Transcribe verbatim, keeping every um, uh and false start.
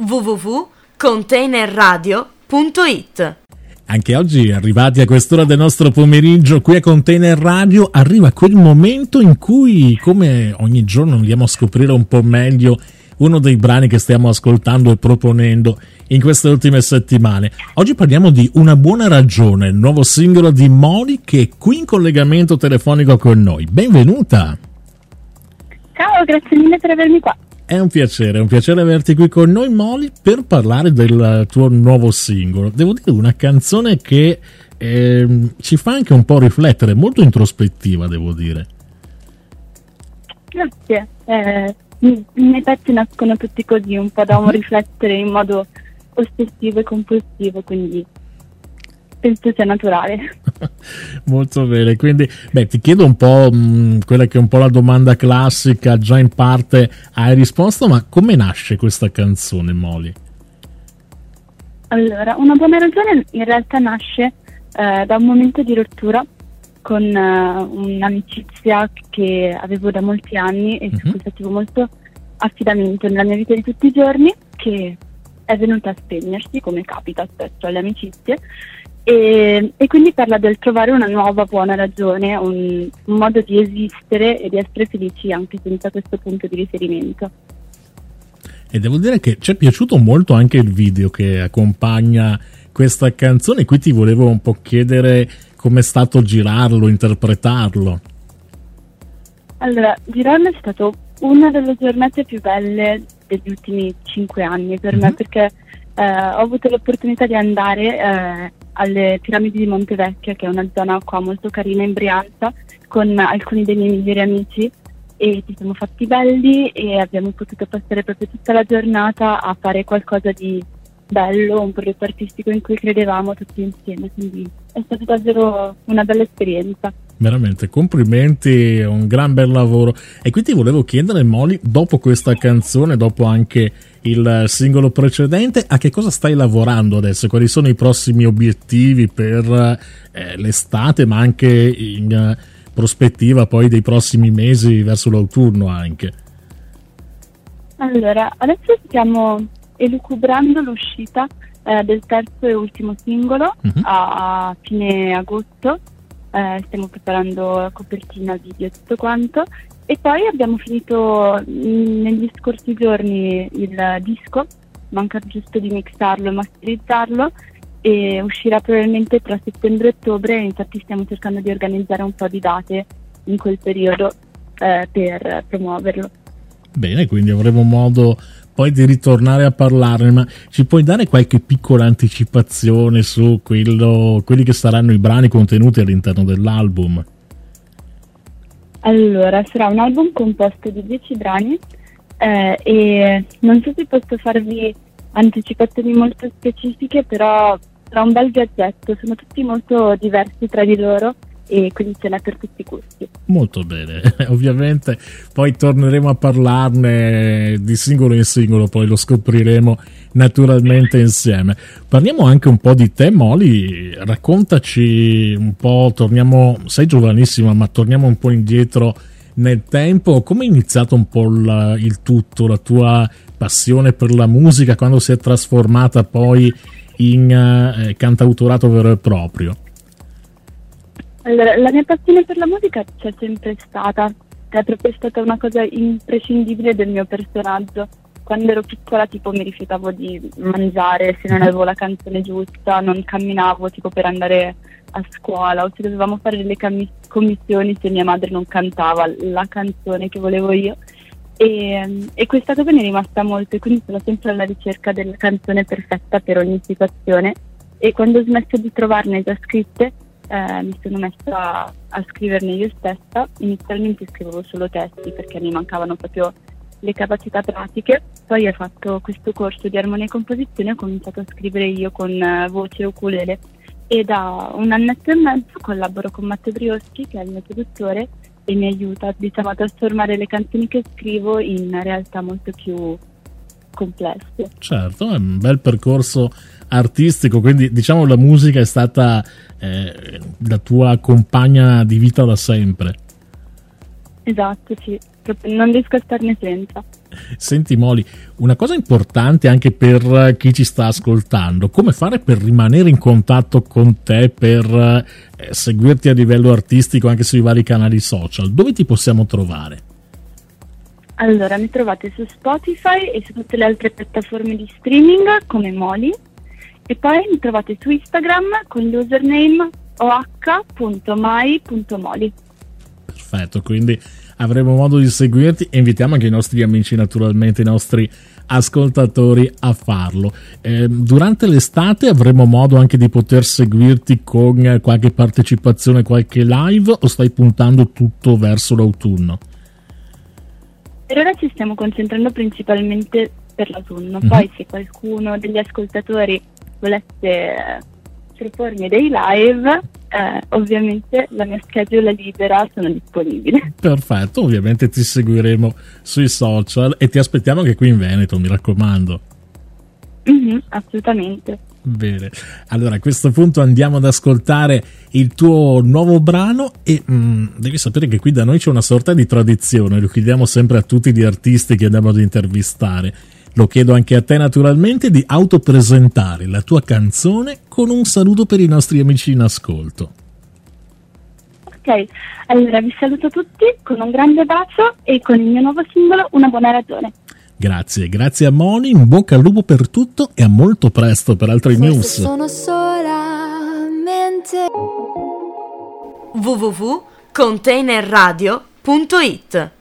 w w w punto container radio punto i t. Anche oggi, arrivati a quest'ora del nostro pomeriggio qui a Container Radio, arriva quel momento in cui, come ogni giorno, andiamo a scoprire un po' meglio uno dei brani che stiamo ascoltando e proponendo in queste ultime settimane. Oggi parliamo di Una buona ragione, il nuovo singolo di Molly, che è qui in collegamento telefonico con noi. Benvenuta! Ciao, grazie mille per avermi qua. È un piacere, è un piacere averti qui con noi, Molly, per parlare del tuo nuovo singolo. Devo dire, una canzone che eh, ci fa anche un po' riflettere, molto introspettiva, devo dire. Grazie. Eh, i miei pezzi nascono tutti così, un po' da un riflettere in modo ossessivo e compulsivo, quindi penso sia naturale. Molto bene, quindi beh, ti chiedo un po' mh, quella che è un po' la domanda classica, già in parte hai risposto, ma come nasce questa canzone, Molly? Allora, Una buona ragione in realtà nasce eh, da un momento di rottura con uh, un'amicizia che avevo da molti anni e su Mm-hmm. cui facevo molto affidamento nella mia vita di tutti i giorni, che è venuta a spegnersi, come capita spesso alle amicizie. E, e quindi parla del trovare una nuova buona ragione, un, un modo di esistere e di essere felici anche senza questo punto di riferimento. E devo dire che ci è piaciuto molto anche il video che accompagna questa canzone, qui ti volevo un po' chiedere com'è stato girarlo, interpretarlo. Allora, girarlo è stato una delle giornate più belle degli ultimi cinque anni per Mm-hmm. me, perché eh, ho avuto l'opportunità di andare eh, alle piramidi di Montevecchia, che è una zona qua molto carina in Brianza, con alcuni dei miei migliori amici, e ci siamo fatti belli e abbiamo potuto passare proprio tutta la giornata a fare qualcosa di bello, un progetto artistico in cui credevamo tutti insieme, quindi è stata davvero una bella esperienza. Veramente, complimenti, è un gran bel lavoro. E qui ti volevo chiedere, Molly, dopo questa canzone, dopo anche il singolo precedente, a che cosa stai lavorando adesso? Quali sono i prossimi obiettivi per eh, l'estate, ma anche in eh, prospettiva poi dei prossimi mesi verso l'autunno anche? Allora, adesso stiamo elucubrando l'uscita eh, del terzo e ultimo singolo Mhm. a, a fine agosto. Eh, stiamo preparando la copertina, video e tutto quanto, e poi abbiamo finito mh, negli scorsi giorni il disco, manca giusto di mixarlo e masterizzarlo, e uscirà probabilmente tra settembre e ottobre. Infatti stiamo cercando di organizzare un po' di date in quel periodo eh, per promuoverlo. Bene, quindi avremo modo poi di ritornare a parlarne, ma ci puoi dare qualche piccola anticipazione su quello, quelli che saranno i brani contenuti all'interno dell'album? Allora, sarà un album composto di dieci brani eh, e non so se posso farvi anticipazioni molto specifiche, però sarà un bel viaggetto, sono tutti molto diversi tra di loro e quindi ce n'è per tutti i gusti. Molto bene, ovviamente poi torneremo a parlarne di singolo in singolo, poi lo scopriremo naturalmente insieme. Parliamo anche un po' di te, Molly, raccontaci un po', torniamo, sei giovanissima, ma torniamo un po' indietro nel tempo. Come è iniziato un po' la, il tutto, la tua passione per la musica, quando si è trasformata poi in eh, cantautorato vero e proprio? Allora, la mia passione per la musica c'è sempre stata, è proprio stata una cosa imprescindibile del mio personaggio. Quando ero piccola tipo mi rifiutavo di mangiare se non avevo la canzone giusta, non camminavo tipo per andare a scuola, o se dovevamo fare delle cam- commissioni se mia madre non cantava la canzone che volevo io. E, e questa cosa mi è rimasta molto, e quindi sono sempre alla ricerca della canzone perfetta per ogni situazione, e quando ho smesso di trovarne già scritte eh, mi sono messa a, a scriverne io stessa. Inizialmente scrivevo solo testi perché mi mancavano proprio le capacità pratiche, poi ho fatto questo corso di armonia e composizione e ho cominciato a scrivere io con uh, voce e ukulele, e da un annetto e mezzo collaboro con Matteo Brioschi, che è il mio produttore, e mi aiuta, diciamo, a trasformare le canzoni che scrivo in realtà molto più complesse. Certo, è un bel percorso artistico, quindi diciamo la musica è stata eh, la tua compagna di vita da sempre. Esatto, sì. proprio non riesco a starne senza. Senti Moli, una cosa importante anche per chi ci sta ascoltando, come fare per rimanere in contatto con te, per eh, seguirti a livello artistico anche sui vari canali social, dove ti possiamo trovare? Allora, mi trovate su Spotify e su tutte le altre piattaforme di streaming come Moli, e poi mi trovate su Instagram con l'username o h punto mai punto moli. Perfetto, quindi avremo modo di seguirti e invitiamo anche i nostri amici, naturalmente i nostri ascoltatori, a farlo. Eh, durante l'estate avremo modo anche di poter seguirti con qualche partecipazione, qualche live, o stai puntando tutto verso l'autunno? Per ora ci stiamo concentrando principalmente per l'autunno, Mm-hmm. poi se qualcuno degli ascoltatori volesse eh, propormi dei live, eh, ovviamente la mia schedule libera, sono disponibile. Perfetto, ovviamente ti seguiremo sui social e ti aspettiamo anche qui in Veneto, mi raccomando. Mm-hmm, assolutamente. Bene, allora a questo punto andiamo ad ascoltare il tuo nuovo brano e mm, devi sapere che qui da noi c'è una sorta di tradizione, lo chiediamo sempre a tutti gli artisti che andiamo ad intervistare, lo chiedo anche a te naturalmente, di autopresentare la tua canzone con un saluto per i nostri amici in ascolto. Ok, allora vi saluto tutti con un grande bacio e con il mio nuovo singolo Una buona ragione. Grazie, grazie a Moni, in bocca al lupo per tutto e a molto presto per altre Forse news. sono solamente w w w punto containerradio punto it